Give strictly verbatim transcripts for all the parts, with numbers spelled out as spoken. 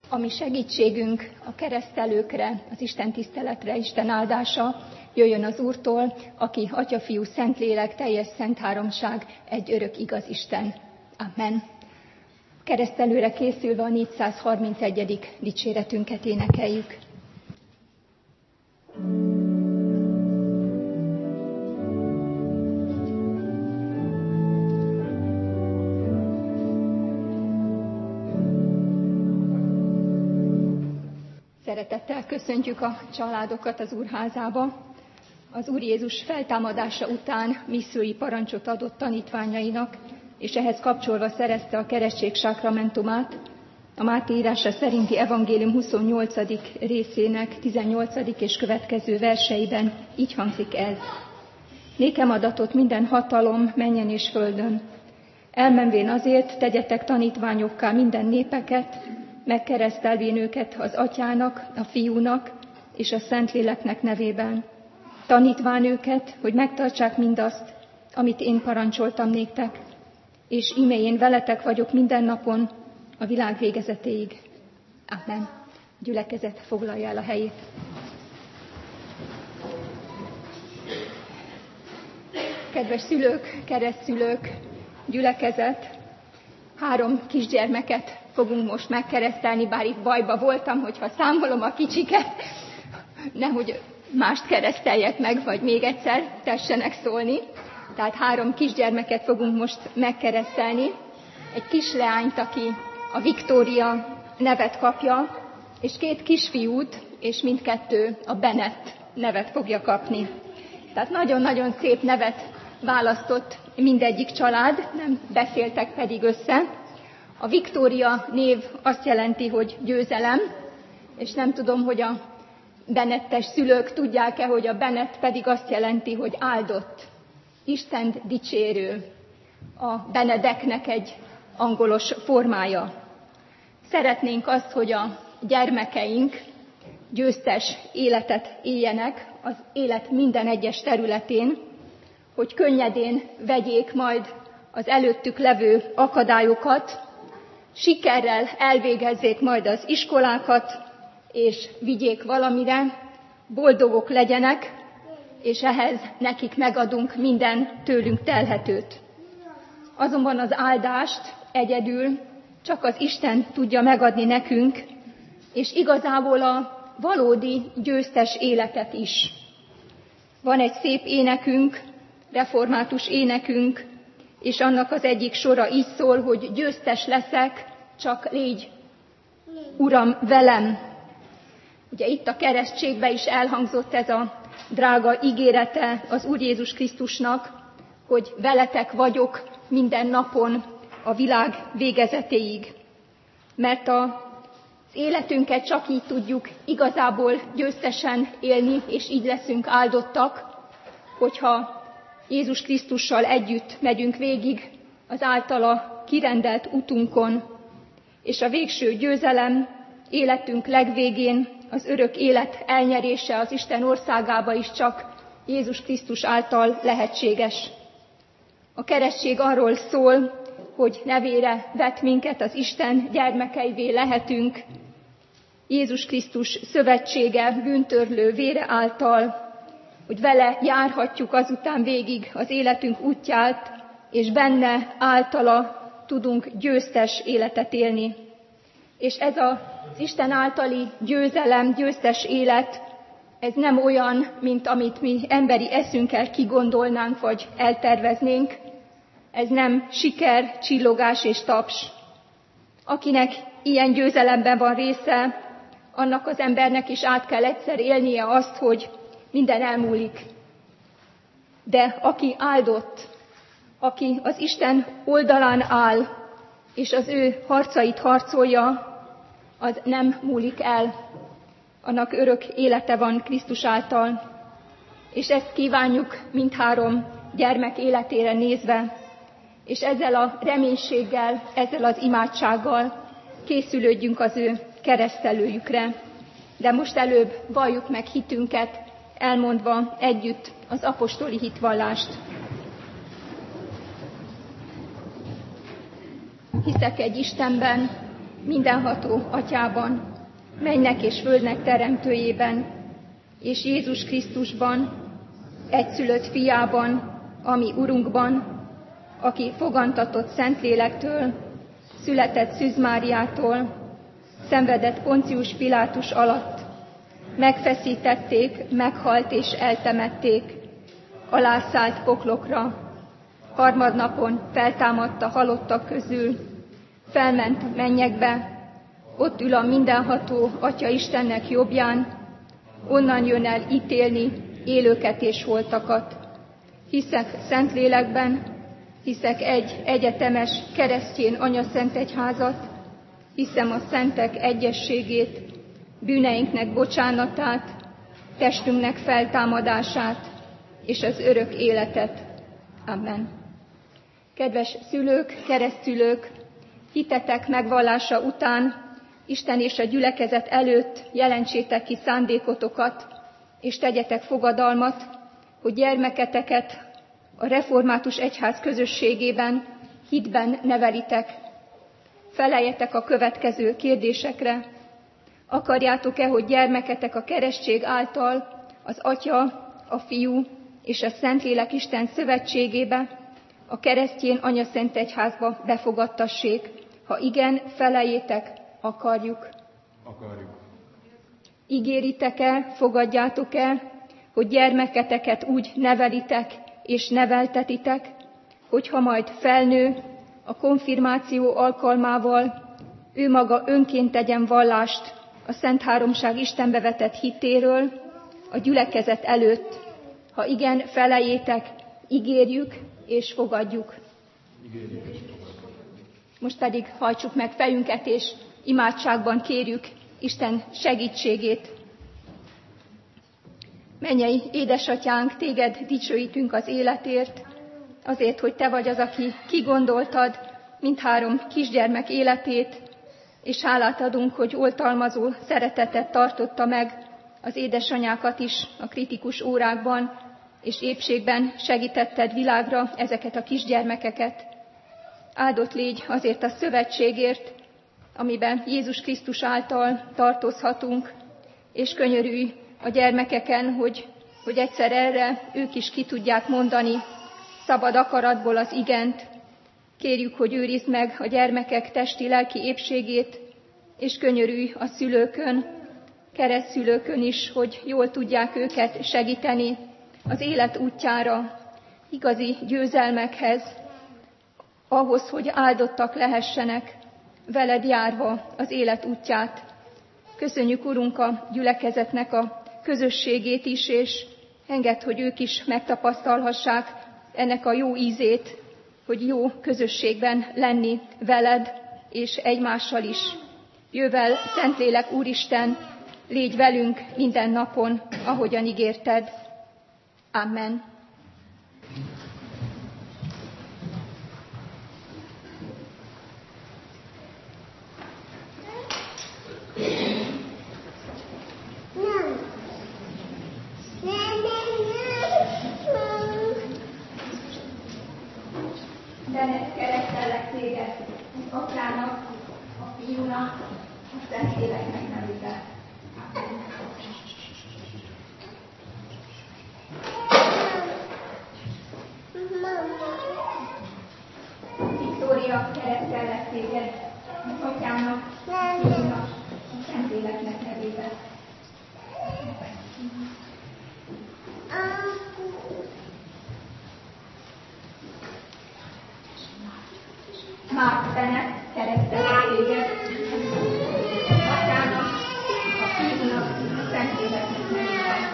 ami segítségünk a keresztelőkre, az Isten tiszteletre, Isten áldása jöjjön az Úrtól, aki Atya, Fiú, Szentlélek, teljes szent háromság, egy örök igaz Isten. Amen. Keresztelőre készülve a négyszázharmincegyedik dicséretünket énekeljük. Szeretettel köszöntjük a családokat az Úrházába. Az Úr Jézus feltámadása után missziói parancsot adott tanítványainak, és ehhez kapcsolva szerezte a keresztség sákramentumát. A Máté írása szerinti evangélium huszonnyolcadik részének tizennyolcadik és következő verseiben így hangzik ez. Nékem adatott minden hatalom mennyen és földön. Elmenvén azért tegyetek tanítványokká minden népeket, megkeresztelvén őket az Atyának, a Fiúnak és a Szentléleknek nevében. Tanítván őket, hogy megtartsák mindazt, amit én parancsoltam néktek, és íme én veletek vagyok minden napon, a világ végezetéig. Amen. Gyülekezet foglalja el a helyét. Kedves szülők, keresztszülők, gyülekezet, három kisgyermeket fogunk most megkeresztelni, bár itt bajba voltam, hogyha számolom a kicsiket, nehogy mást kereszteljek meg, vagy még egyszer tessenek szólni. Tehát három kisgyermeket fogunk most megkeresztelni. Egy kisleányt, aki a Viktória nevet kapja, és két kisfiút, és mindkettő a Bennett nevet fogja kapni. Tehát nagyon-nagyon szép nevet választott mindegyik család, nem beszéltek pedig össze. A Viktória név azt jelenti, hogy győzelem, és nem tudom, hogy a Bennettes szülők tudják-e, hogy a Bennett pedig azt jelenti, hogy áldott, Istent dicsérő, a Benedeknek egy angolos formája. Szeretnénk azt, hogy a gyermekeink győztes életet éljenek az élet minden egyes területén, hogy könnyedén vegyék majd az előttük levő akadályokat, sikerrel elvégezzék majd az iskolákat, és vigyék valamire, boldogok legyenek, és ehhez nekik megadunk minden tőlünk telhetőt. Azonban az áldást egyedül csak az Isten tudja megadni nekünk, és igazából a valódi győztes életet is. Van egy szép énekünk, református énekünk, és annak az egyik sora így szól, hogy győztes leszek, csak légy, Uram, velem. Ugye itt a keresztségben is elhangzott ez a drága ígérete az Úr Jézus Krisztusnak, hogy veletek vagyok minden napon a világ végezetéig. Mert az életünket csak így tudjuk igazából győztesen élni, és így leszünk áldottak, hogyha Jézus Krisztussal együtt megyünk végig az általa kirendelt utunkon, és a végső győzelem életünk legvégén az örök élet elnyerése az Isten országába is csak Jézus Krisztus által lehetséges. A keresztség arról szól, hogy nevére vet minket az Isten gyermekeivé lehetünk, Jézus Krisztus szövetsége bűntörlő vére által, hogy vele járhatjuk azután végig az életünk útját, és benne általa tudunk győztes életet élni. És ez az Isten általi győzelem, győztes élet, ez nem olyan, mint amit mi emberi eszünkkel kigondolnánk, vagy elterveznénk. Ez nem siker, csillogás és taps. Akinek ilyen győzelemben van része, annak az embernek is át kell egyszer élnie azt, hogy minden elmúlik. De aki áldott, aki az Isten oldalán áll, és az ő harcait harcolja, az nem múlik el. Annak örök élete van Krisztus által. És ezt kívánjuk mindhárom gyermek életére nézve, és ezzel a reménységgel, ezzel az imádsággal készülődjünk az ő keresztelőjükre. De most előbb valljuk meg hitünket, elmondva együtt az apostoli hitvallást. Hiszek egy Istenben, mindenható Atyában, mennek és földnek teremtőjében, és Jézus Krisztusban, egyszülött fiában, ami Urunkban, aki fogantatott Szentlélektől, született Szűz Máriától, szenvedett Poncius Pilátus alatt, megfeszítették, meghalt és eltemették, alászállt poklokra, harmadnapon feltámadt a halottak közül, felment a mennyekbe, ott ül a mindenható Atya Istennek jobbján, onnan jön el ítélni élőket és holtakat. Hiszek Szentlélekben, hiszek egy egyetemes keresztjén anyaszentegyházat, hiszem a szentek egyességét, bűneinknek bocsánatát, testünknek feltámadását és az örök életet. Amen. Kedves szülők, keresztszülők, hitetek megvallása után Isten és a gyülekezet előtt jelentsétek ki szándékotokat, és tegyetek fogadalmat, hogy gyermeketeket a református egyház közösségében, hitben nevelitek. Feleljetek a következő kérdésekre. Akarjátok-e, hogy gyermeketek a keresztség által az Atya, a Fiú és a Szentlélek Isten szövetségébe, a keresztjén anyaszentegyházba befogadtassék? Ha igen, feleljétek, akarjuk. Akarjuk. Ígéritek-e, fogadjátok-e, hogy gyermeketeket úgy nevelitek és neveltetitek, hogyha majd felnő, a konfirmáció alkalmával ő maga önként tegyen vallást a Szent Háromság Istenbe vetett hitéről a gyülekezet előtt? Ha igen, feleljétek, ígérjük és fogadjuk. Ígérjük és fogadjuk. Most pedig hajtsuk meg fejünket, és imádságban kérjük Isten segítségét. Mennyei édesatyánk, téged dicsőítünk az életért, azért, hogy te vagy az, aki kigondoltad mindhárom kisgyermek életét, és hálát adunk, hogy oltalmazó szeretetet tartotta meg az édesanyákat is a kritikus órákban, és épségben segítetted világra ezeket a kisgyermekeket. Áldott légy azért a szövetségért, amiben Jézus Krisztus által tartozhatunk, és könyörülj a gyermekeken, hogy, hogy egyszer erre ők is ki tudják mondani szabad akaratból az igent. Kérjük, hogy őrizd meg a gyermekek testi-lelki épségét, és könyörülj a szülőkön, keresztszülőkön is, hogy jól tudják őket segíteni az élet útjára, igazi győzelmekhez, ahhoz, hogy áldottak lehessenek, veled járva az élet útját. Köszönjük, Urunk, a gyülekezetnek a közösségét is, és engedd, hogy ők is megtapasztalhassák ennek a jó ízét, hogy jó közösségben lenni veled és egymással is. Jövel, Szentlélek Úristen, légy velünk minden napon, ahogyan ígérted. Amen. Benned keresztellek téged, az Atyának, a Fiúnak, a Szentléleknek nevében. Viktória, keresztellek téged, az Atyának, a Fiúnak, a Szentléleknek nevében. Márk, Benned keresztellek téged, az Atyának, a Fiúnak, a Szentléleknek nevében.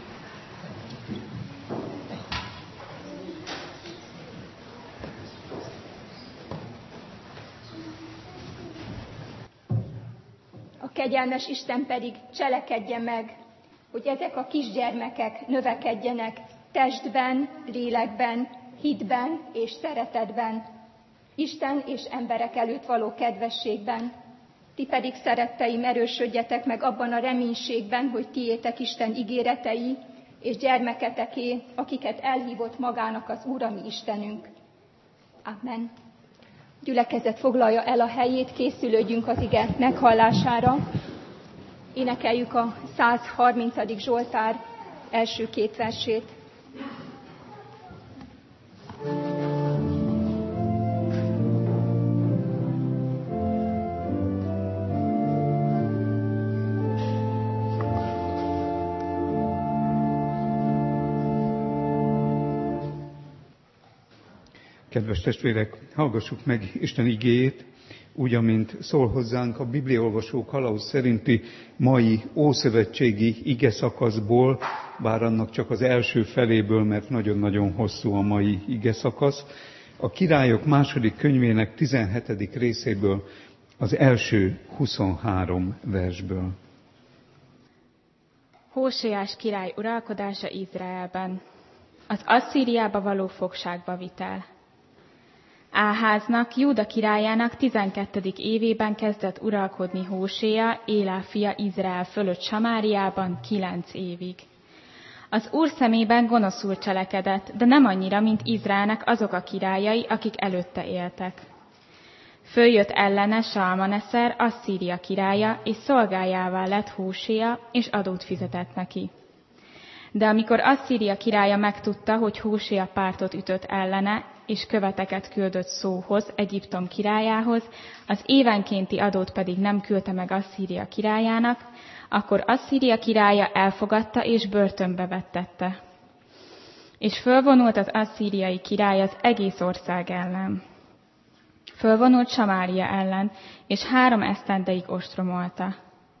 A kegyelmes Isten pedig cselekedje meg, hogy ezek a kisgyermekek növekedjenek testben, lélekben, hitben és szeretetben, Isten és emberek előtt való kedvességben. Ti pedig, szeretteim, erősödjetek meg abban a reménységben, hogy tiétek Isten ígéretei, és gyermeketeké, akiket elhívott magának az Úr, a mi Istenünk. Amen. Gyülekezet foglalja el a helyét, készülődjünk az ige meghallására. Énekeljük a százharmincadik Zsoltár első két versét. Kedves testvérek, hallgassuk meg Isten igéjét, úgy, amint szól hozzánk a bibliaolvasó kalauz szerinti mai ószövetségi ige szakaszból, bár annak csak az első feléből, mert nagyon-nagyon hosszú a mai ige szakasz, a Királyok második könyvének tizenhetedik részéből, az első huszonhárom versből. Hóseás király uralkodása Izraelben, az Asszíriába való fogságba vitel. Áháznak, Júda királyának tizenkettedik évében kezdett uralkodni Hósea, Élá fia Izrael fölött Samáriában kilenc évig. Az Úr szemében gonoszul cselekedett, de nem annyira, mint Izraelnek azok a királyai, akik előtte éltek. Följött ellene Salmaneszer, Asszíria királya, és szolgájává lett Hósea, és adót fizetett neki. De amikor Asszíria királya megtudta, hogy Hósea pártot ütött ellene, és követeket küldött szóhoz, Egyiptom királyához, az évenkénti adót pedig nem küldte meg Asszíria királyának, akkor Asszíria királya elfogadta és börtönbe vettette. És fölvonult az asszíriai király az egész ország ellen. Fölvonult Samária ellen, és három esztendeig ostromolta.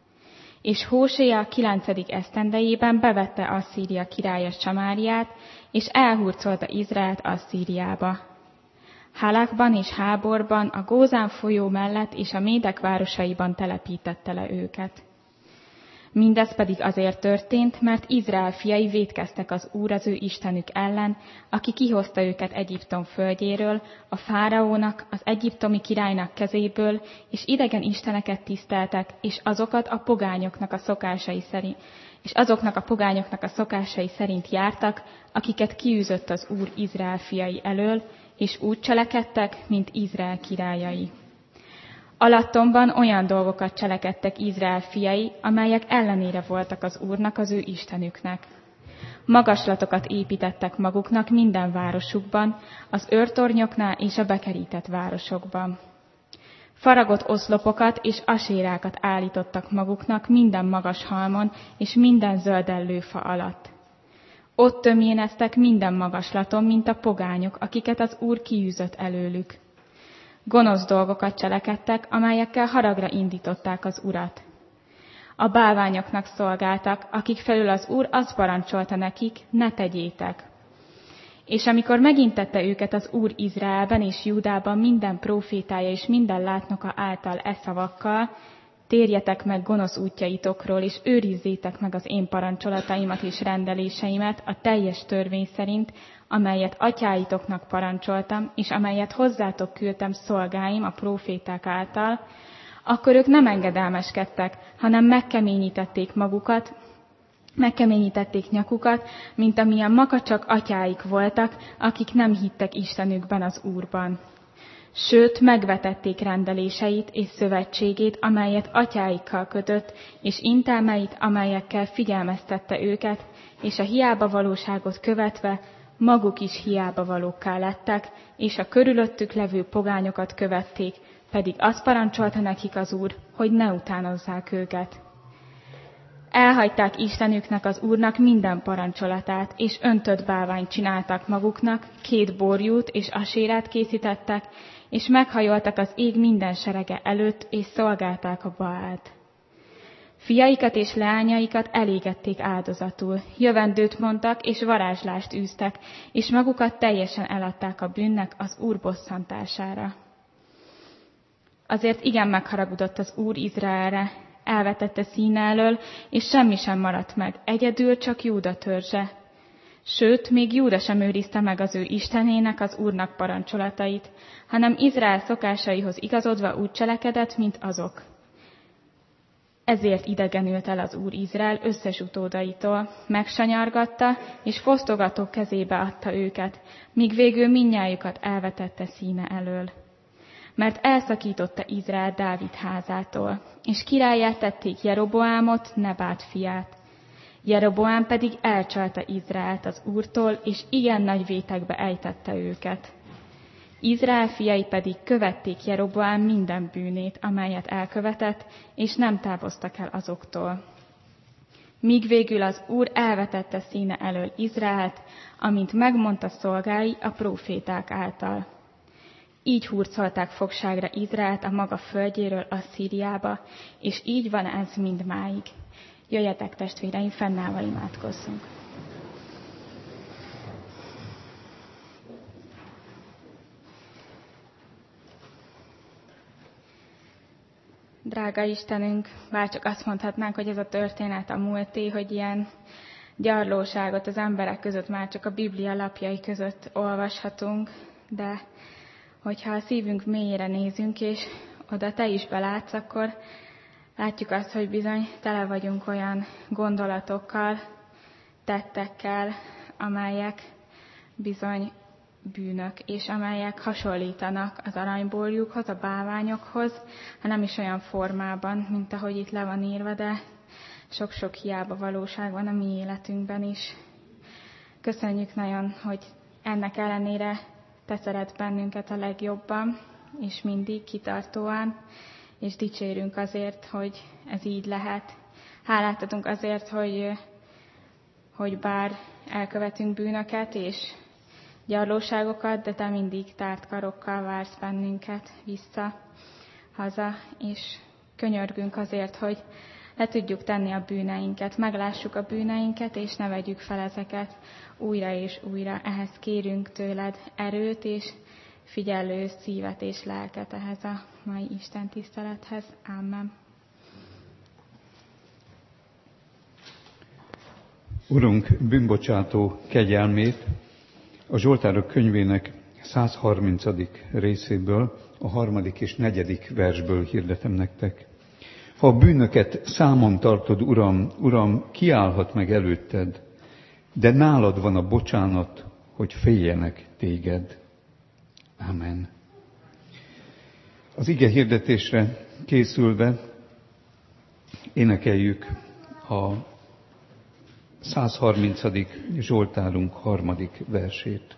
És Hósea kilencedik esztendejében bevette Asszíria királya Samáriát, és elhurcolta Izraelt Asszíriába. Halakban és Háborban, a Gózán folyó mellett és a Médek városaiban telepítette le őket. Mindez pedig azért történt, mert Izrael fiai vétkeztek az Úr az ő Istenük ellen, aki kihozta őket Egyiptom földjéről, a fáraónak, az egyiptomi királynak kezéből, és idegen isteneket tiszteltek, és azokat a pogányoknak a szokásai szerint, és azoknak a pogányoknak a szokásai szerint jártak, akiket kiűzött az Úr Izrael fiai elől, és úgy cselekedtek, mint Izrael királyai. Alattomban olyan dolgokat cselekedtek Izrael fiai, amelyek ellenére voltak az Úrnak, az ő Istenüknek. Magaslatokat építettek maguknak minden városukban, az őrtornyoknál és a bekerített városokban. Faragott oszlopokat és asérákat állítottak maguknak minden magas halmon és minden zöldellő fa alatt. Ott tömjéneztek minden magaslaton, mint a pogányok, akiket az Úr kiűzött előlük. Gonosz dolgokat cselekedtek, amelyekkel haragra indították az Urat. A bálványoknak szolgáltak, akik felül az Úr azt parancsolta nekik, ne tegyétek. És amikor megintette őket az Úr Izraelben és Júdában minden prófétája és minden látnoka által e szavakkal, térjetek meg gonosz útjaitokról, és őrizzétek meg az én parancsolataimat és rendeléseimet a teljes törvény szerint, amelyet atyáitoknak parancsoltam, és amelyet hozzátok küldtem szolgáim a próféták által, akkor ők nem engedelmeskedtek, hanem megkeményítették magukat, megkeményítették nyakukat, mint amilyen makacsak atyáik voltak, akik nem hittek Istenükben, az Úrban. Sőt, megvetették rendeléseit és szövetségét, amelyet atyáikkal kötött, és intelmeit, amelyekkel figyelmeztette őket, és a hiába valóságot követve maguk is hiába valókká lettek, és a körülöttük levő pogányokat követték, pedig azt parancsolta nekik az Úr, hogy ne utánozzák őket. Elhagyták Istenüknek, az Úrnak minden parancsolatát, és öntött bálványt csináltak maguknak, két borjút és asérát készítettek, és meghajoltak az ég minden serege előtt, és szolgálták a Baált. Fiaikat és leányaikat elégették áldozatul, jövendőt mondtak, és varázslást űztek, és magukat teljesen eladták a bűnnek az Úr bosszantására. Azért igen megharagudott az Úr Izraelre, elvetette színe elől, és semmi sem maradt meg, egyedül csak Júda törzse. Sőt, még Júda sem őrizte meg az ő Istenének, az Úrnak parancsolatait, hanem Izrael szokásaihoz igazodva úgy cselekedett, mint azok. Ezért idegenült el az Úr Izrael összes utódaitól, megsanyargatta, és fosztogató kezébe adta őket, míg végül mindnyájukat elvetette színe elől. mert elszakította Izrael Dávid házától, és királlyá tették Jeroboámot, Nebát fiát. Jeroboám pedig elcsalta Izraelt az Úrtól, és igen nagy vétekbe ejtette őket. Izrael fiai pedig követték Jeroboám minden bűnét, amelyet elkövetett, és nem távoztak el azoktól. Míg végül az Úr elvetette színe elől Izraelt, amint megmondta szolgái a próféták által. Így hurcolták fogságra Izraelt a maga földjéről Asszíriába, és így van ez mindmáig. Jöjjetek, testvéreim, fennállva imádkozzunk. Drága Istenünk, bárcsak azt mondhatnánk, hogy ez a történet a múlté, hogy ilyen gyarlóságot az emberek között már csak a Biblia lapjai között olvashatunk, de hogyha a szívünk mélyére nézünk, és oda Te is belátsz, akkor látjuk azt, hogy bizony tele vagyunk olyan gondolatokkal, tettekkel, amelyek bizony bűnök, és amelyek hasonlítanak az aranyborjukhoz, a bálványokhoz, ha nem is olyan formában, mint ahogy itt le van írva, de sok-sok hiába valóság van a mi életünkben is. Köszönjük nagyon, hogy ennek ellenére Te szeretsz bennünket a legjobban, és mindig kitartóan, és dicsérünk azért, hogy ez így lehet. Hálát adunk azért, hogy, hogy bár elkövetünk bűnöket, és gyarlóságokat, de Te mindig tárt karokkal vársz bennünket vissza, haza, és könyörgünk azért, hogy le tudjuk tenni a bűneinket, meglássuk a bűneinket, és ne vegyük fel ezeket újra és újra. Ehhez kérünk tőled erőt, és figyelő szívet és lelket ehhez a mai Isten tisztelethez. Amen. Urunk, bűnbocsátó kegyelmét a Zsoltárok könyvének száz harmincadik részéből, a harmadik és negyedik versből hirdetem nektek. Ha a bűnöket számon tartod, Uram, Uram, ki állhat meg előtted, de nálad van a bocsánat, hogy féljenek téged. Amen. Az ige hirdetésre készülve énekeljük a száz harmincadik Zsoltárunk harmadik versét.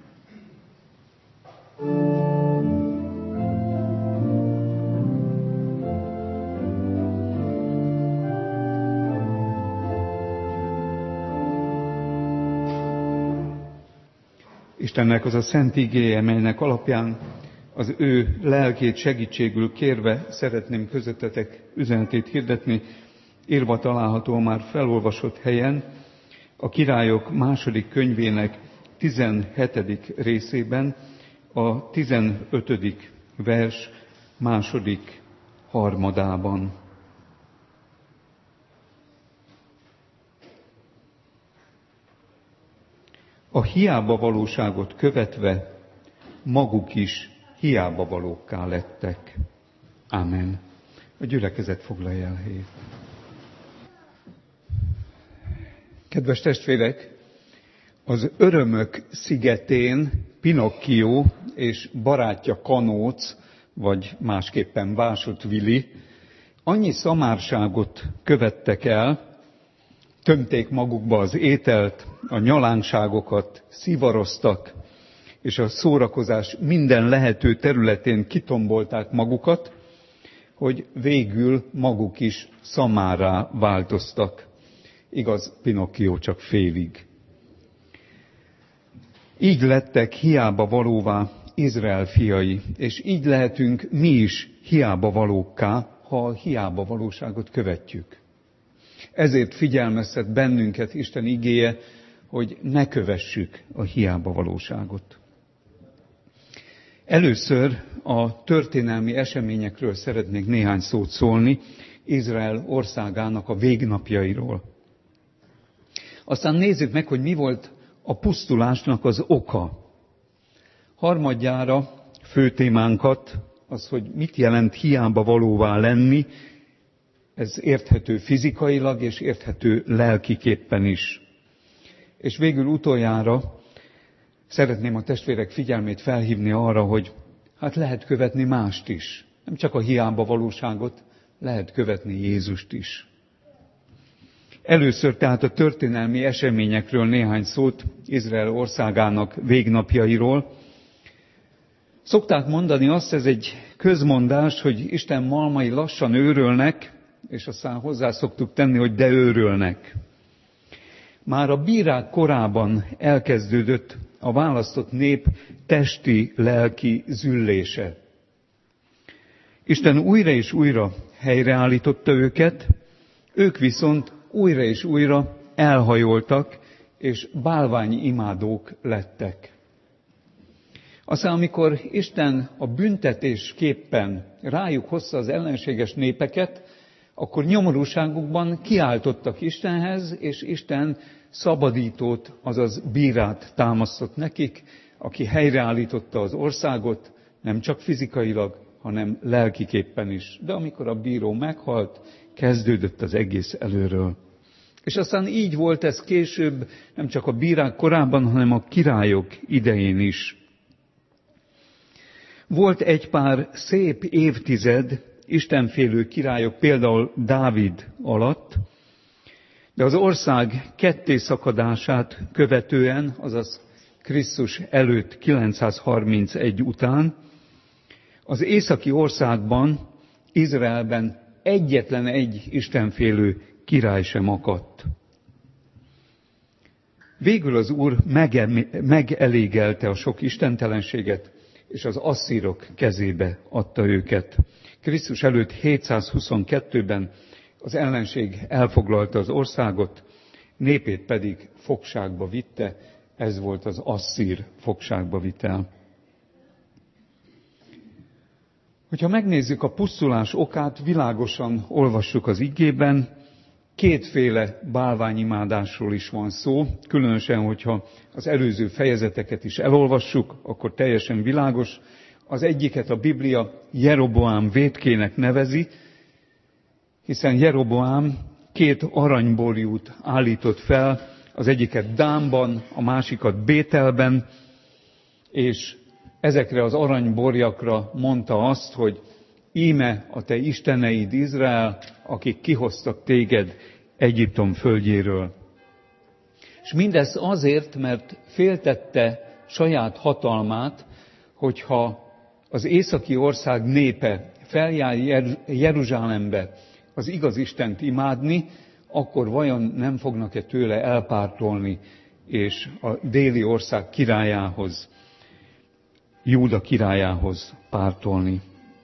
Istennek az a szent igéje, melynek alapján az ő lelkét segítségül kérve szeretném közöttetek üzenetét hirdetni, írva található már felolvasott helyen, a Királyok második könyvének tizenhetedik részében, a tizenötödik vers második harmadában. A hiába valóságot követve maguk is hiába valókká lettek. Amen. A gyülekezet foglalja el helyét. Kedves testvérek, az Örömök szigetén Pinocchio és barátja Kanóc, vagy másképpen Vásott Vili, annyi szamárságot követtek el, tömték magukba az ételt, a nyalánkságokat, szivaroztak, és a szórakozás minden lehető területén kitombolták magukat, hogy végül maguk is szamárrá változtak. Igaz, Pinocchio csak félig. Így lettek hiába valóvá Izrael fiai, és így lehetünk mi is hiába valókká, ha a hiába valóságot követjük. Ezért figyelmeztet bennünket Isten igéje, hogy ne kövessük a hiába valóságot. Először a történelmi eseményekről szeretnék néhány szót szólni, Izrael országának a végnapjairól. Aztán nézzük meg, hogy mi volt a pusztulásnak az oka. Harmadjára fő témánkat, az, hogy mit jelent hiába valóvá lenni, ez érthető fizikailag és érthető lelkiképpen is. És végül utoljára szeretném a testvérek figyelmét felhívni arra, hogy hát lehet követni mást is. Nem csak a hiába valóságot, lehet követni Jézust is. Először tehát a történelmi eseményekről néhány szót, Izrael országának végnapjairól. Szokták mondani azt, ez egy közmondás, hogy Isten malmai lassan őrölnek, és aztán hozzá szoktuk tenni, hogy de őrölnek. Már a bírák korában elkezdődött a választott nép testi, lelki züllése. Isten újra és újra helyreállította őket, ők viszont újra és újra elhajoltak, és bálványimádók lettek. Aztán, amikor Isten a büntetésképpen rájuk hozta az ellenséges népeket, akkor nyomorúságukban kiáltottak Istenhez, és Isten szabadítót, azaz bírát támasztott nekik, aki helyreállította az országot, nem csak fizikailag, hanem lelkiképpen is. De amikor a bíró meghalt, kezdődött az egész előről. És aztán így volt ez később, nem csak a bírák korában, hanem a királyok idején is. Volt egy pár szép évtized istenfélő királyok, például Dávid alatt, de az ország kettészakadását követően, azaz Krisztus előtt kilencszázharmincegy után, az északi országban, Izraelben egyetlen egy istenfélő király sem akadt. Végül az Úr megelégelte a sok istentelenséget, és az asszírok kezébe adta őket. Krisztus előtt hétszázhuszonkettőben az ellenség elfoglalta az országot, népét pedig fogságba vitte, ez volt az asszír fogságba vitel. Hogyha megnézzük a pusztulás okát, világosan olvassuk az igében, kétféle bálványimádásról is van szó, különösen, hogyha az előző fejezeteket is elolvassuk, akkor teljesen világos. Az egyiket a Biblia Jeroboám vétkének nevezi, hiszen Jeroboám két aranyborjút állított fel, az egyiket Dánban, a másikat Bételben, és ezekre az aranyborjakra mondta azt, hogy íme a te isteneid Izrael, akik kihoztak téged Egyiptom földjéről. És mindez azért, mert féltette saját hatalmát, hogyha az északi ország népe feljár Jeruzsálembe az igaz Istent imádni, akkor vajon nem fognak-e tőle elpártolni, és a déli ország királyához, Júda királyához pártolni.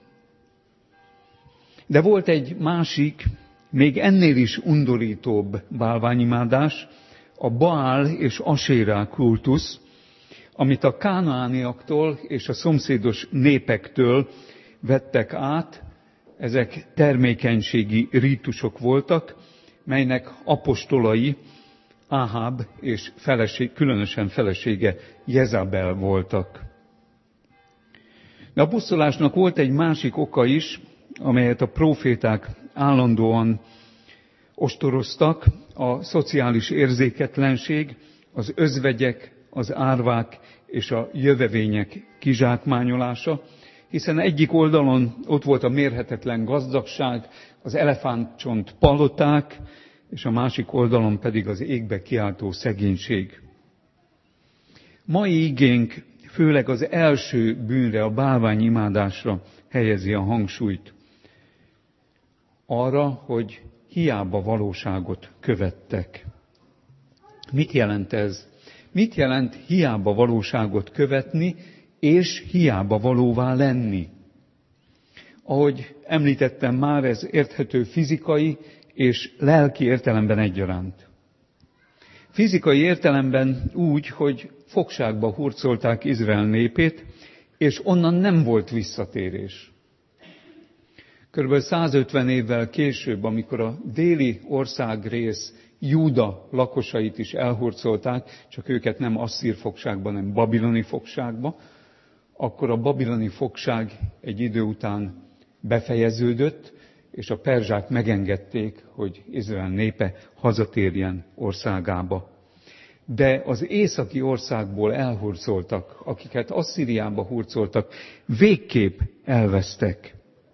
De volt egy másik, még ennél is undorítóbb bálványimádás, a Baál és Asérá kultusz, amit a kánaániaktól és a szomszédos népektől vettek át. Ezek termékenységi rítusok voltak, melynek apostolai Áháb és feleség, különösen felesége Jezabel voltak. De a pusztulásnak volt egy másik oka is, amelyet a próféták állandóan ostoroztak, a szociális érzéketlenség, az özvegyek, az árvák és a jövevények kizsákmányolása, hiszen egyik oldalon ott volt a mérhetetlen gazdagság, az elefántcsont paloták, és a másik oldalon pedig az égbe kiáltó szegénység. Mai igénk főleg az első bűnre, a bálványimádásra helyezi a hangsúlyt. Arra, hogy hiába valóságot követtek. Mit jelent ez? Mit jelent hiába valóságot követni, és hiába valóvá lenni? Ahogy említettem már, ez érthető fizikai és lelki értelemben egyaránt. Fizikai értelemben úgy, hogy fogságba hurcolták Izrael népét, és onnan nem volt visszatérés. Körülbelül százötven évvel később, amikor a déli országrész Júda lakosait is elhurcolták, csak őket nem asszír fogságba, hanem babiloni fogságba, akkor a babiloni fogság egy idő után befejeződött, és a perzsák megengedték, hogy Izrael népe hazatérjen országába. de az északi országból elhurcoltak, akiket Asszíriába hurcoltak, végképp elvesztek.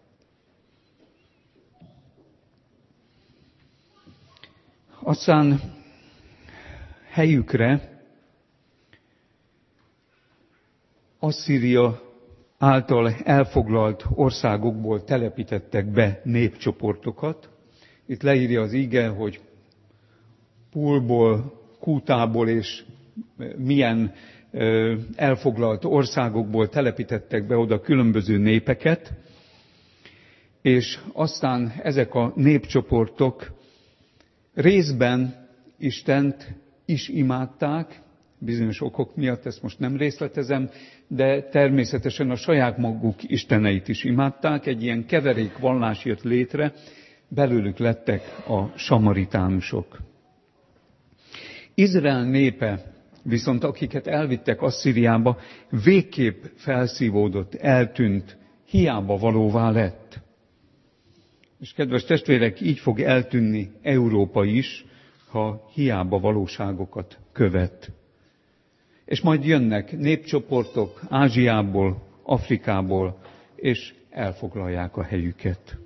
Aztán helyükre Asszíria által elfoglalt országokból telepítettek be népcsoportokat. Itt leírja az ige, hogy Pulból, Kútából és milyen elfoglalt országokból telepítettek be oda különböző népeket, és aztán ezek a népcsoportok részben Istent is imádták, bizonyos okok miatt, ezt most nem részletezem, de természetesen a saját maguk isteneit is imádták. Egy ilyen keverék vallás jött létre, belőlük lettek a samaritánusok. Izrael népe viszont, akiket elvittek Asszíriába, végképp felszívódott, eltűnt, hiába valóvá lett. És kedves testvérek, így fog eltűnni Európa is, ha hiába valóságokat követ. És majd jönnek népcsoportok Ázsiából, Afrikából, és elfoglalják a helyüket.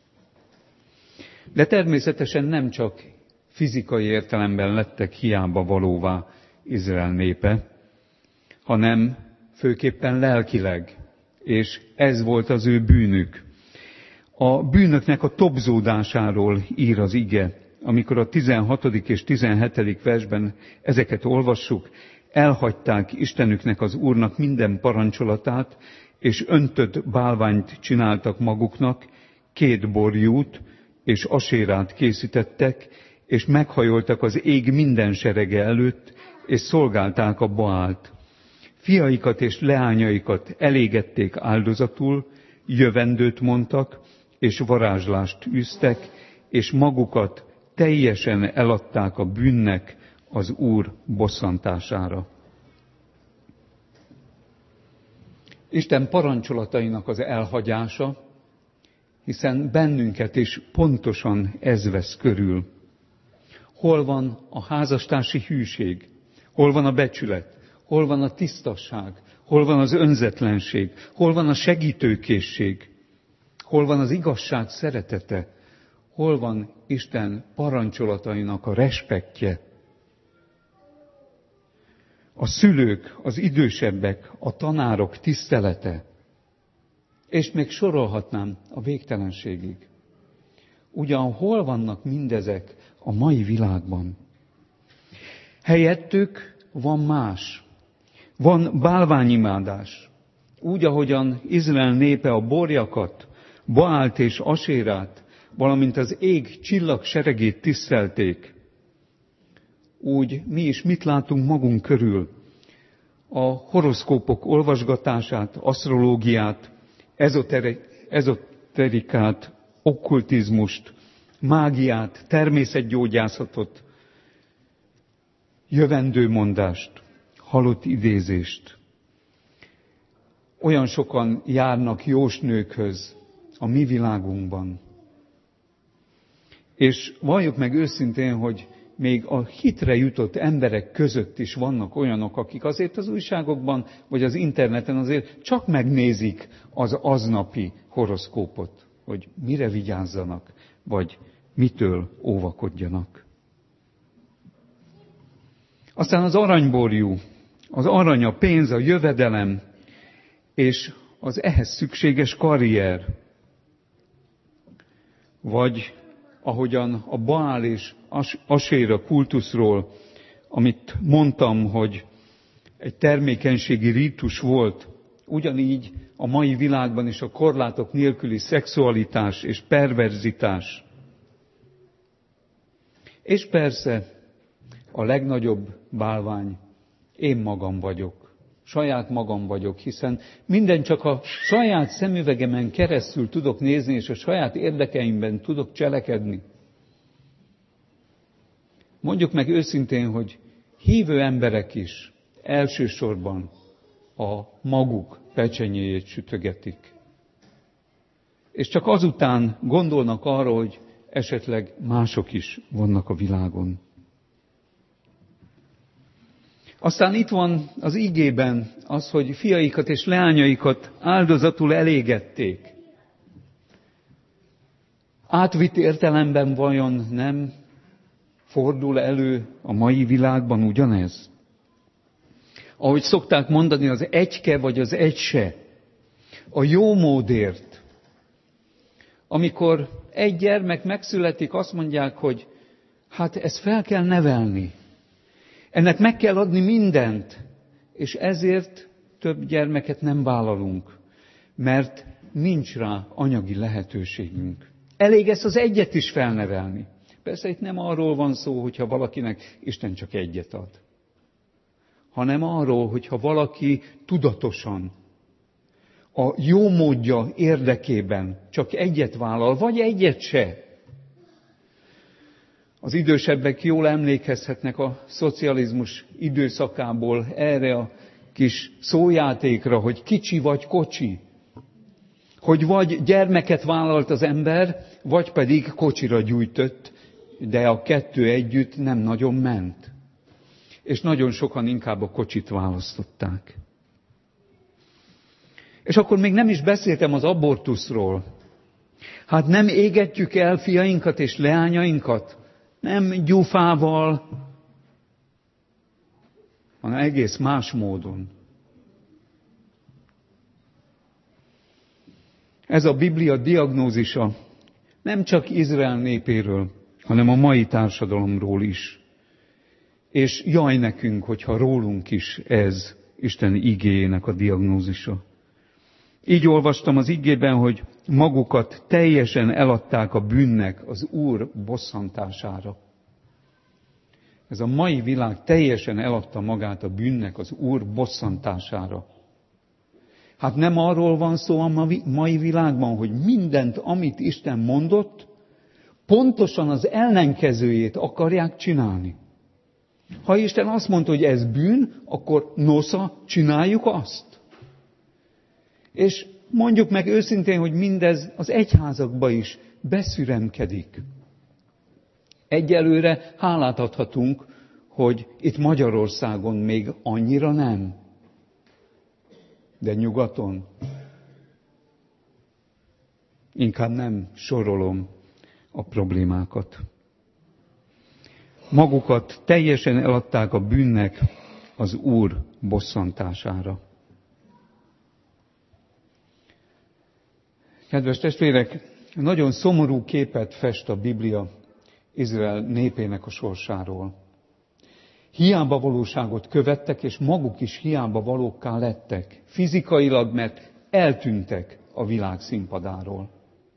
De természetesen nem csak fizikai értelemben lettek hiába valóvá Izrael népe, hanem főképpen lelkileg, és ez volt az ő bűnük. A bűnöknek a tobzódásáról ír az ige, amikor a tizenhatodik és tizenhetedik versben ezeket olvassuk, elhagyták Istenüknek, az Úrnak minden parancsolatát, és öntött bálványt csináltak maguknak, két borjút és asérát készítettek, és meghajoltak az ég minden serege előtt, és szolgálták a Baált. Fiaikat és leányaikat elégették áldozatul, jövendőt mondtak, és varázslást űztek, és magukat teljesen eladták a bűnnek az Úr bosszantására. Isten parancsolatainak az elhagyása, hiszen bennünket is pontosan ez vesz körül. Hol van a házastársi hűség? Hol van a becsület? Hol van a tisztasság? Hol van az önzetlenség? Hol van a segítőkészség? Hol van az igazság szeretete? Hol van Isten parancsolatainak a respektje? A szülők, az idősebbek, a tanárok tisztelete. És még sorolhatnám a végtelenségig. Ugyan hol vannak mindezek a mai világban? Helyettük van más. Van bálványimádás. Úgy, ahogyan Izrael népe a borjakat, Baált és Asérát, valamint az ég csillag seregét tisztelték, úgy mi is mit látunk magunk körül? A horoszkópok olvasgatását, asztrológiát, ezoterikát, okkultizmust, mágiát, természetgyógyászatot, jövendőmondást, halott idézést. Olyan sokan járnak jósnőkhöz a mi világunkban. És valljuk meg őszintén, hogy még a hitre jutott emberek között is vannak olyanok, akik azért az újságokban, vagy az interneten azért csak megnézik az aznapi horoszkópot, hogy mire vigyázzanak, vagy mitől óvakodjanak. Aztán az aranyborjú, az arany, a pénz, a jövedelem, és az ehhez szükséges karrier, vagy ahogyan a Baál és Aséra kultuszról, amit mondtam, hogy egy termékenységi rítus volt, ugyanígy a mai világban is a korlátok nélküli szexualitás és perverzitás. És persze a legnagyobb bálvány, én magam vagyok, saját magam vagyok, hiszen minden csak a saját szemüvegemen keresztül tudok nézni, és a saját érdekeimben tudok cselekedni. Mondjuk meg őszintén, hogy hívő emberek is elsősorban a maguk pecsenyéjét sütögetik. És csak azután gondolnak arra, hogy esetleg mások is vannak a világon. Aztán itt van az igében az, hogy fiaikat és leányaikat áldozatul elégették. Átvitt értelemben vajon nem fordul elő a mai világban ugyanez? Ahogy szokták mondani, az egyke vagy az egyse, a jó módért. Amikor egy gyermek megszületik, azt mondják, hogy hát ezt fel kell nevelni. Ennek meg kell adni mindent, és ezért több gyermeket nem vállalunk, mert nincs rá anyagi lehetőségünk. Elég ezt az egyet is felnevelni. Persze itt nem arról van szó, hogyha valakinek Isten csak egyet ad, hanem arról, hogyha valaki tudatosan, a jó módja érdekében csak egyet vállal, vagy egyet se. Az idősebbek jól emlékezhetnek a szocializmus időszakából erre a kis szójátékra, hogy kicsi vagy kocsi. Hogy vagy gyermeket vállalt az ember, vagy pedig kocsira gyújtott, de a kettő együtt nem nagyon ment. És nagyon sokan inkább a kocsit választották. És akkor még nem is beszéltem az abortuszról. Hát nem égetjük el fiainkat és leányainkat, nem gyufával, hanem egész más módon. Ez a Biblia diagnózisa nem csak Izrael népéről, hanem a mai társadalomról is. És jaj nekünk, hogyha rólunk is ez Isten igéjének a diagnózisa. Így olvastam az igében, hogy magukat teljesen eladták a bűnnek az Úr bosszantására. Ez a mai világ teljesen eladta magát a bűnnek az Úr bosszantására. Hát nem arról van szó a mai világban, hogy mindent, amit Isten mondott, pontosan az ellenkezőjét akarják csinálni. Ha Isten azt mondta, hogy ez bűn, akkor nosza, csináljuk azt. És mondjuk meg őszintén, hogy mindez az egyházakba is beszüremkedik. Egyelőre hálát adhatunk, hogy itt Magyarországon még annyira nem. De nyugaton inkább nem sorolom a problémákat. Magukat teljesen eladták a bűnnek az Úr bosszantására. Kedves testvérek, nagyon szomorú képet fest a Biblia Izrael népének a sorsáról. Hiába valóságot követtek, és maguk is hiába valókká lettek. Fizikailag, mert eltűntek a világ színpadáról.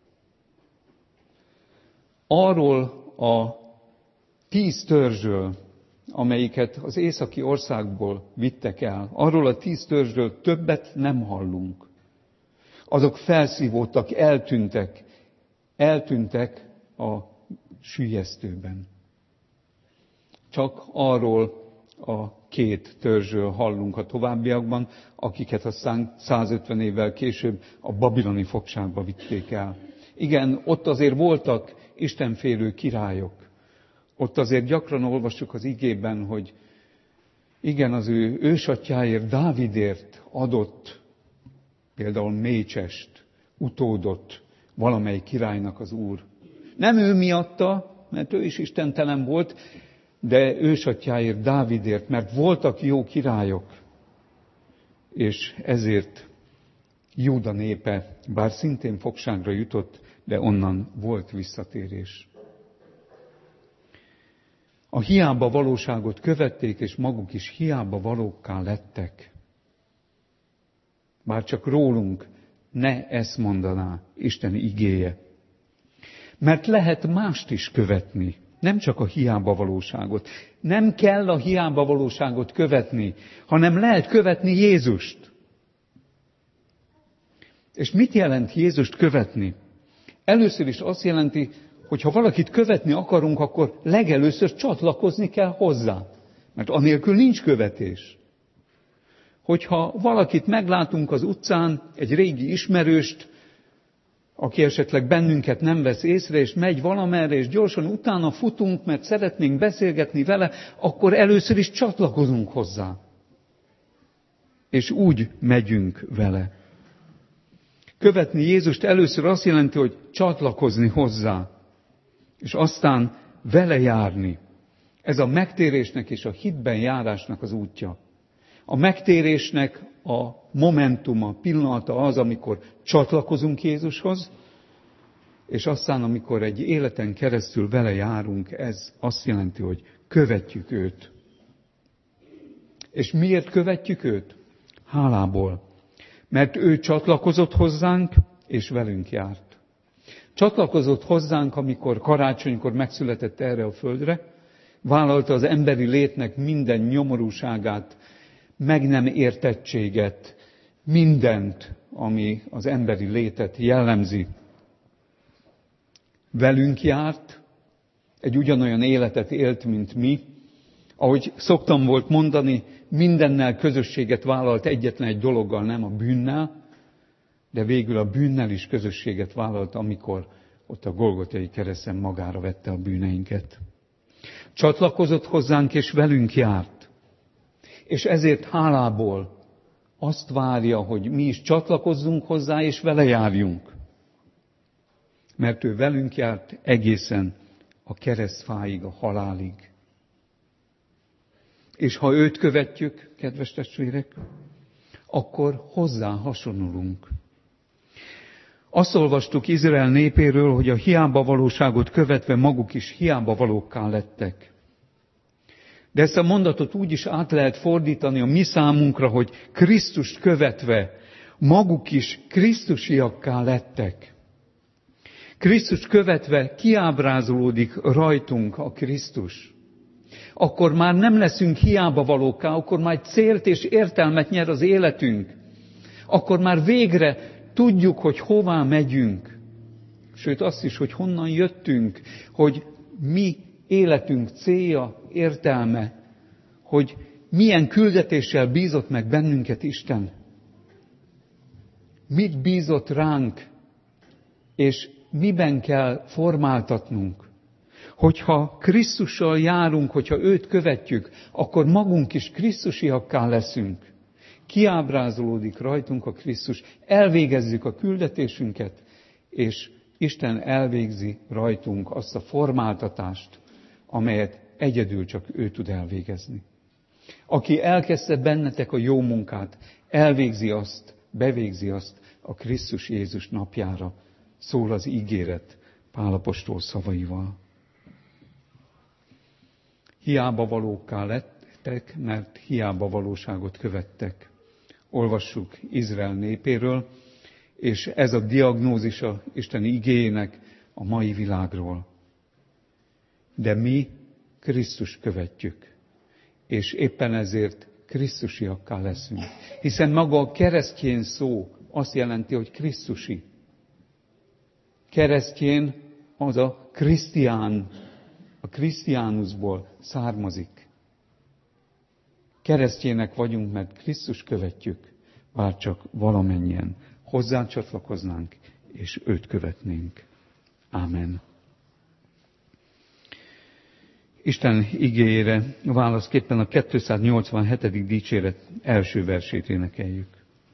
Arról a tíz törzsről, amelyiket az északi országból vittek el, arról a tíz törzsről többet nem hallunk. Azok felszívódtak, eltűntek, eltűntek a süllyesztőben. Csak arról a két törzsről hallunk a továbbiakban, akiket aztán százötven évvel később a babiloni fogságba vitték el. Igen, ott azért voltak istenfélő királyok. Ott azért gyakran olvassuk az igében, hogy igen, az ő ősatyjáért, Dávidért adott például mécsest, utódot valamely királynak az Úr. Nem ő miatta, mert ő is istentelen volt, de ősatyjáért, Dávidért, mert voltak jó királyok, és ezért Júda népe, bár szintén fogságra jutott, de onnan volt visszatérés. A hiába valóságot követték, és maguk is hiába valókká lettek. Bár csak rólunk ne ezt mondaná Isten igéje. Mert lehet mást is követni, nem csak a hiába valóságot. Nem kell a hiába valóságot követni, hanem lehet követni Jézust. És mit jelent Jézust követni? Először is azt jelenti, hogy ha valakit követni akarunk, akkor legelőször csatlakozni kell hozzá. Mert anélkül nincs követés. Hogyha valakit meglátunk az utcán, egy régi ismerőst, aki esetleg bennünket nem vesz észre, és megy valamerre, és gyorsan utána futunk, mert szeretnénk beszélgetni vele, akkor először is csatlakozunk hozzá. És úgy megyünk vele. Követni Jézust először azt jelenti, hogy csatlakozni hozzá, és aztán vele járni. Ez a megtérésnek és a hitben járásnak az útja. A megtérésnek a momentuma, pillanata az, amikor csatlakozunk Jézushoz, és aztán, amikor egy életen keresztül vele járunk, ez azt jelenti, hogy követjük őt. És miért követjük őt? Hálából. Mert ő csatlakozott hozzánk, és velünk járt. Csatlakozott hozzánk, amikor karácsonykor megszületett erre a földre, vállalta az emberi létnek minden nyomorúságát, meg nem értettséget, mindent, ami az emberi létet jellemzi. Velünk járt, egy ugyanolyan életet élt, mint mi. Ahogy szoktam volt mondani, mindennel közösséget vállalt, egyetlen egy dologgal, nem a bűnnel, de végül a bűnnel is közösséget vállalt, amikor ott a Golgotai kereszten magára vette a bűneinket. Csatlakozott hozzánk, és velünk járt. És ezért hálából azt várja, hogy mi is csatlakozzunk hozzá, és vele járjunk. Mert ő velünk járt egészen a keresztfáig, a halálig. És ha őt követjük, kedves testvérek, akkor hozzá hasonlulunk. Azt olvastuk Izrael népéről, hogy a hiába valóságot követve maguk is hiába valókká lettek. De ezt a mondatot úgy is át lehet fordítani a mi számunkra, hogy Krisztust követve maguk is krisztusiakká lettek. Krisztust követve kiábrázolódik rajtunk a Krisztus. Akkor már nem leszünk hiába valókká, akkor már célt és értelmet nyer az életünk. Akkor már végre tudjuk, hogy hová megyünk. Sőt azt is, hogy honnan jöttünk, hogy mi életünk célja, értelme, hogy milyen küldetéssel bízott meg bennünket Isten. Mit bízott ránk, és miben kell formáltatnunk. Hogyha Krisztussal járunk, hogyha őt követjük, akkor magunk is krisztusiakká leszünk. Kiábrázolódik rajtunk a Krisztus, elvégezzük a küldetésünket, és Isten elvégzi rajtunk azt a formáltatást, amelyet egyedül csak ő tud elvégezni. Aki elkezdte bennetek a jó munkát, elvégzi azt, bevégzi azt a Krisztus Jézus napjára, szól az ígéret Pál apostol szavaival. Hiába valókká lettek, mert hiába valóságot követtek. Olvassuk Izrael népéről, és ez a diagnózisa Isten igéjének a mai világról. De mi Krisztus követjük, és éppen ezért krisztusiakká leszünk. Hiszen maga a keresztjén szó azt jelenti, hogy krisztusi. Keresztjén az a krisztián, a krisztiánusból származik. Keresztjének vagyunk, mert Krisztus követjük, bár csak valamennyien hozzá csatlakoznánk, és őt követnénk. Ámen. Isten igéjére válaszképpen a kétszáznyolcvanhetedik dicséret első versét énekeljük.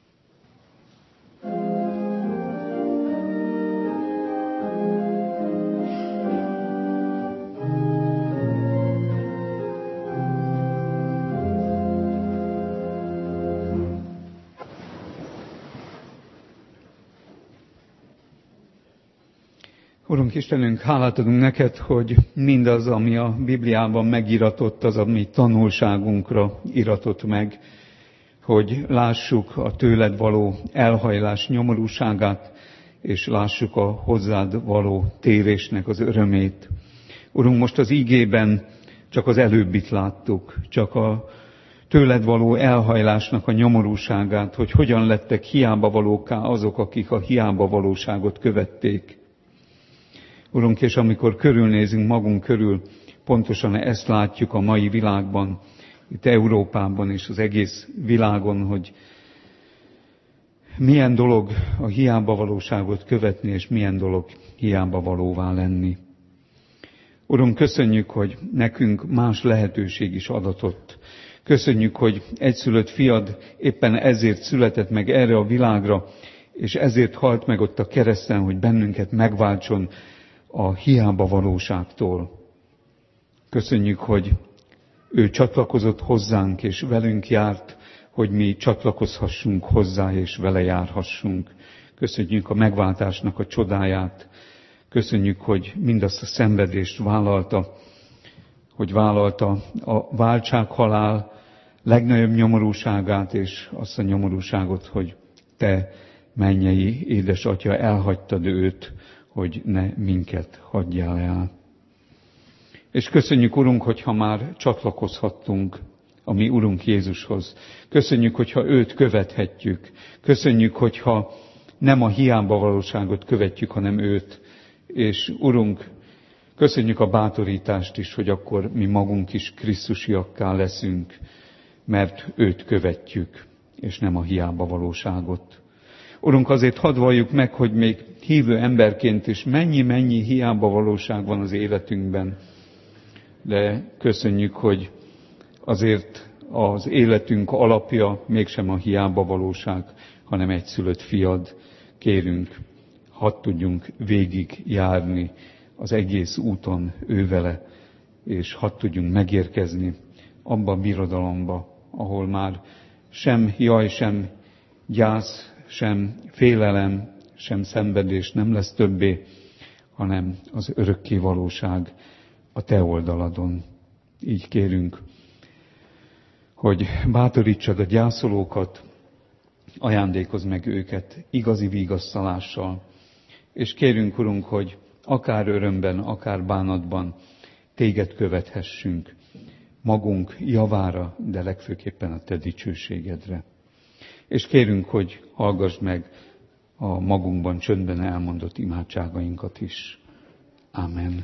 Urunk Istenünk, hálát adunk neked, hogy mindaz, ami a Bibliában megiratott, az a mi tanulságunkra iratott meg, hogy lássuk a tőled való elhajlás nyomorúságát, és lássuk a hozzád való térésnek az örömét. Urunk, most az ígében csak az előbbit láttuk, csak a tőled való elhajlásnak a nyomorúságát, hogy hogyan lettek hiába valókká azok, akik a hiába valóságot követték. Urunk, és amikor körülnézünk magunk körül, pontosan ezt látjuk a mai világban, itt Európában és az egész világon, hogy milyen dolog a hiába valóságot követni, és milyen dolog hiába valóvá lenni. Urunk, köszönjük, hogy nekünk más lehetőség is adatott. Köszönjük, hogy egyszülött fiad éppen ezért született meg erre a világra, és ezért halt meg ott a kereszten, hogy bennünket megváltson a hiába valóságtól. Köszönjük, hogy ő csatlakozott hozzánk, és velünk járt, hogy mi csatlakozhassunk hozzá, és vele járhassunk. Köszönjük a megváltásnak a csodáját. Köszönjük, hogy mindazt a szenvedést vállalta, hogy vállalta a váltsághalál legnagyobb nyomorúságát, és azt a nyomorúságot, hogy te, mennyei édesatya, elhagytad őt, hogy ne minket hagyjál el. És köszönjük, Urunk, hogyha már csatlakozhattunk a mi Urunk Jézushoz. Köszönjük, hogyha őt követhetjük. Köszönjük, hogyha nem a hiába valóságot követjük, hanem őt. És Urunk, köszönjük a bátorítást is, hogy akkor mi magunk is krisztusiakká leszünk, mert őt követjük, és nem a hiába valóságot. Urunk, azért hadd valljuk meg, hogy még hívő emberként is mennyi-mennyi hiába valóság van az életünkben. De köszönjük, hogy azért az életünk alapja mégsem a hiába valóság, hanem egyszülött fiad. Kérünk, hadd tudjunk végig járni az egész úton ővele, és hadd tudjunk megérkezni abba a birodalomba, ahol már sem jaj, sem gyász, sem félelem, sem szenvedés nem lesz többé, hanem az örökké valóság a te oldaladon. Így kérünk, hogy bátorítsad a gyászolókat, ajándékozz meg őket igazi vigasztalással, és kérünk, Urunk, hogy akár örömben, akár bánatban téged követhessünk, magunk javára, de legfőképpen a te dicsőségedre. És kérünk, hogy hallgass meg a magunkban csöndben elmondott imádságainkat is. Amen.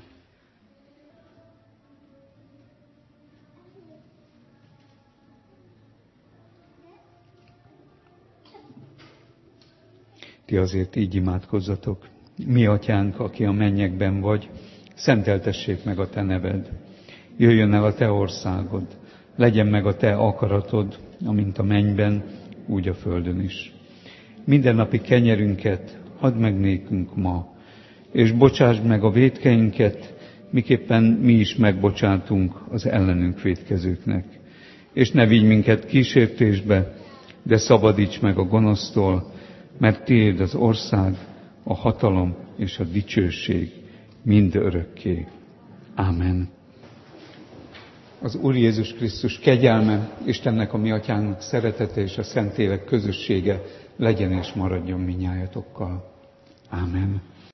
Ti azért így imádkozzatok. Mi atyánk, aki a mennyekben vagy, szenteltessék meg a te neved. Jöjjön el a te országod, legyen meg a te akaratod, amint a mennyben, úgy a földön is. Mindennapi kenyerünket add meg nékünk ma, és bocsásd meg a vétkeinket, miképpen mi is megbocsátunk az ellenünk vétkezőknek. És ne vigy minket kísértésbe, de szabadíts meg a gonosztól, mert tiéd az ország, a hatalom és a dicsőség mind örökké. Ámen. Az Úr Jézus Krisztus kegyelme, Istennek a mi atyának szeretete és a Szentlélek közössége legyen és maradjon minnyájatokkal. Ámen.